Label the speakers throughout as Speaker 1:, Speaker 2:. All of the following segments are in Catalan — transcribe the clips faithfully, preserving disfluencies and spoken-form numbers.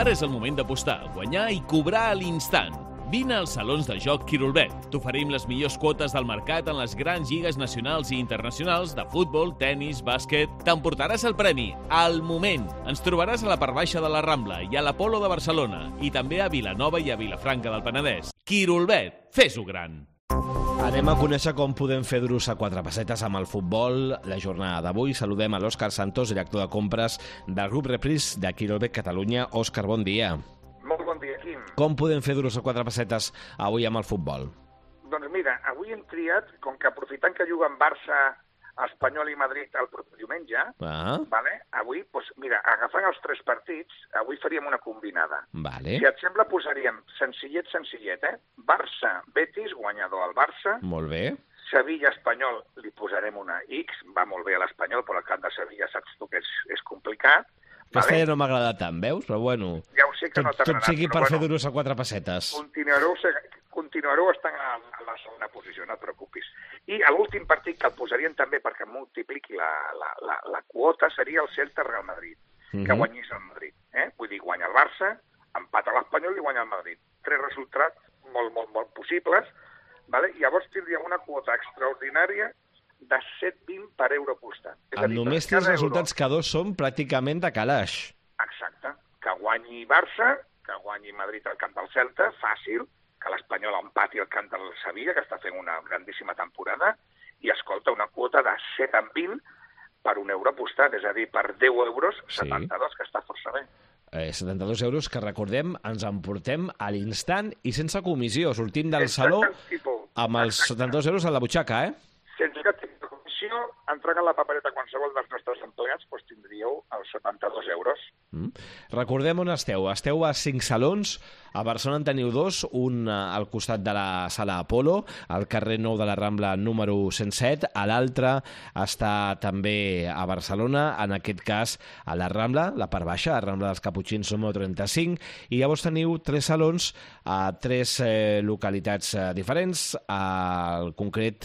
Speaker 1: Ara és el moment d'apostar, guanyar i cobrar a l'instant. Vine als salons de joc Quirolbet. T'oferim les millors quotes del mercat en les grans lligues nacionals i internacionals de futbol, tennis, bàsquet. T'emportaràs el premi al moment. Ens trobaràs a la part baixa de la Rambla i a l'Apolo de Barcelona i també a Vilanova i a Vilafranca del Penedès. Quirolbet, fes-ho gran.
Speaker 2: Anem a conèixer com podem fer duros a quatre pessetes amb el futbol. La jornada d'avui saludem a l'Òscar Santos, director de compres del grup Repris de Quirolbet Catalunya. Òscar, bon dia.
Speaker 3: Molt bon dia, Quim.
Speaker 2: Com podem fer duros a quatre pessetes avui amb el futbol?
Speaker 3: Doncs mira, avui hem triat, com que aprofitant que juguen Barça, Espanyol i Madrid el proper diumenge,
Speaker 2: ah.
Speaker 3: vale? avui, doncs, mira, agafant els tres partits, avui faríem una combinada.
Speaker 2: Vale.
Speaker 3: Si et sembla, posaríem senzillet, senzillet, eh? Barça, Betis, guanyador al Barça.
Speaker 2: Molt bé.
Speaker 3: Sevilla, Espanyol, li posarem una X, va molt bé a l'Espanyol, però el camp de Sevilla saps tu que és, és complicat.
Speaker 2: Aquesta
Speaker 3: vale?
Speaker 2: ja no m'agrada tant, veus? Però bueno,
Speaker 3: ja ho sé que
Speaker 2: tot,
Speaker 3: no t'agrada.
Speaker 2: tot sigui per
Speaker 3: bueno,
Speaker 2: fer duros a quatre pessetes.
Speaker 3: Continuareu, continuareu estant a, a la segona posició, no et preocupis. I a l'últim partit que el posarien també perquè multipliqui la, la, la, la quota seria el Celta-Real Madrid,
Speaker 2: uh-huh.
Speaker 3: que guanyés el Madrid. Eh? Vull dir, guanya el Barça, empata l'Espanyol i guanya el Madrid. Tres resultats molt, molt, molt possibles. Vale? Llavors tindríem una quota extraordinària de set coma vint per euro apostat.
Speaker 2: Amb només tres resultats que dos són pràcticament de calaix.
Speaker 3: Exacte. Que guanyi Barça, que guanyi Madrid al camp del Celta, fàcil, que l'Espanyol empati al camp del Sevilla, que està fent una grandíssima temporada, i escolta, una quota de set coma vint per un euro apostat, és a dir, per deu euros, setanta-dos, que està força bé.
Speaker 2: Eh, setanta-dos euros que, recordem, ens emportem a l'instant i sense comissió. Sortim del saló amb els setanta-dos euros a la butxaca, eh?
Speaker 3: Sense cap tipus de comissió, entregant la papereta a qualsevol dels nostres empleats, doncs tindríeu els setanta-dos euros.
Speaker 2: Mm. Recordem on esteu. Esteu a cinc salons. A Barcelona en teniu dos, un al costat de la sala Apolo, al carrer Nou de la Rambla número cent set. A l'altre està també a Barcelona, en aquest cas a la Rambla, la part baixa, la Rambla dels Caputxins número trenta-cinc. I llavors teniu tres salons a tres eh, localitats eh, diferents. Al concret,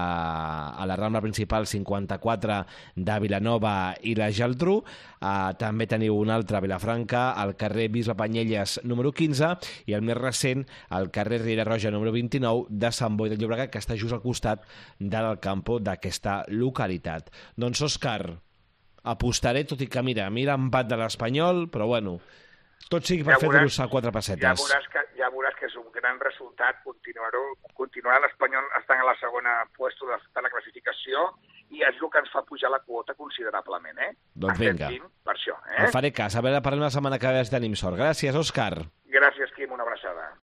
Speaker 2: a, a la Rambla principal cinquanta-quatre de Vilanova i la Geltrú. Uh, també teniu un altre a Vilafranca, al carrer Bisbe Panyelles número quinze, i el més recent, al carrer Riera Roja número vint-i-nou de Sant Boi de Llobregat, que està just al costat del campo d'aquesta localitat. Doncs, Òscar, apostaré, tot i que, mira, mira empat de l'Espanyol, però bueno, tot sigui per ja fer duros a quatre pessetes.
Speaker 3: Ja veuràs, que, ja veuràs que és un gran resultat, continuarà l'Espanyol estant a la segona puesto de, de la classificació, i és el que ens fa pujar la quota considerablement, eh?
Speaker 2: Doncs vinga,
Speaker 3: per això, eh?
Speaker 2: el faré cas. A veure, parlem la setmana que ve, tenim sort. Gràcies, Òscar.
Speaker 3: Gràcies, Quim, una abraçada.